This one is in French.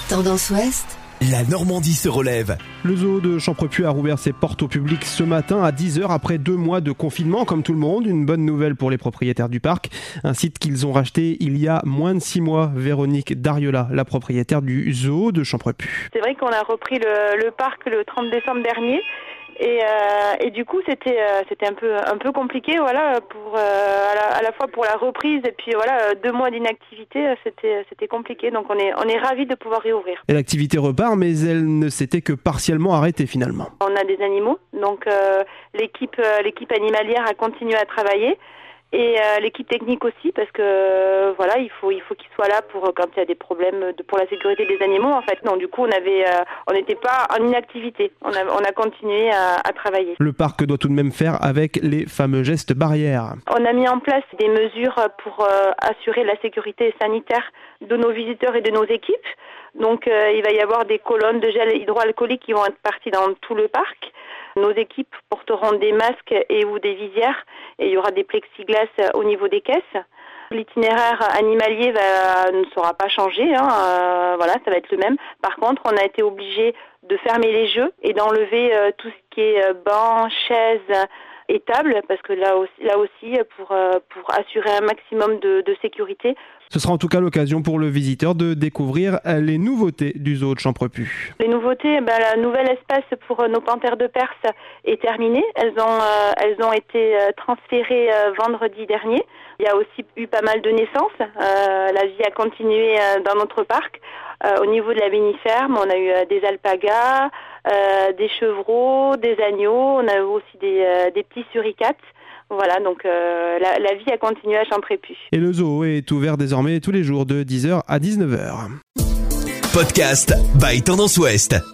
Tendance Ouest. La Normandie se relève. Le zoo de Champrepuis a rouvert ses portes au public ce matin à 10h après 2 mois de confinement comme tout le monde. Une bonne nouvelle pour les propriétaires du parc. Un site qu'ils ont racheté il y a moins de 6 mois. Véronique Dariola, la propriétaire du zoo de Champrepuis. C'est vrai qu'on a repris le parc le 30 décembre dernier. Et du coup c'était un peu compliqué pour à la fois pour la reprise et puis 2 mois d'inactivité, c'était compliqué, donc on est ravis de pouvoir réouvrir. Et l'activité repart, mais elle ne s'était que partiellement arrêtée finalement. On a des animaux, donc l'équipe animalière a continué à travailler. Et l'équipe technique aussi, parce que il faut qu'ils soient là pour quand il y a des problèmes pour la sécurité des animaux en fait. Non, du coup on n'était pas en inactivité, on a continué à travailler. Le parc doit tout de même faire avec les fameux gestes barrières. On a mis en place des mesures pour assurer la sécurité sanitaire de nos visiteurs et de nos équipes. Donc il va y avoir des colonnes de gel hydroalcoolique qui vont être parties dans tout le parc. Nos équipes porteront des masques ou des visières et il y aura des plexiglas au niveau des caisses. L'itinéraire animalier ne sera pas changé, ça va être le même. Par contre, on a été obligé de fermer les jeux et d'enlever tout ce qui est bancs, chaises et tables, parce que là aussi pour assurer un maximum de sécurité. Ce sera en tout cas l'occasion pour le visiteur de découvrir les nouveautés du zoo de Champrepuis. Les nouveautés, la nouvelle espace pour nos panthères de Perse est terminée. Elles ont été transférées vendredi dernier. Il y a aussi eu pas mal de naissances. La vie a continué dans notre parc. Au niveau de la béniferme, on a eu des alpagas, des chevreaux, des agneaux. On a eu aussi des petits suricates. Voilà, donc la vie a continué à Champrepuis. Et le zoo est ouvert désormais tous les jours de 10h à 19h. Podcast by Tendance Ouest.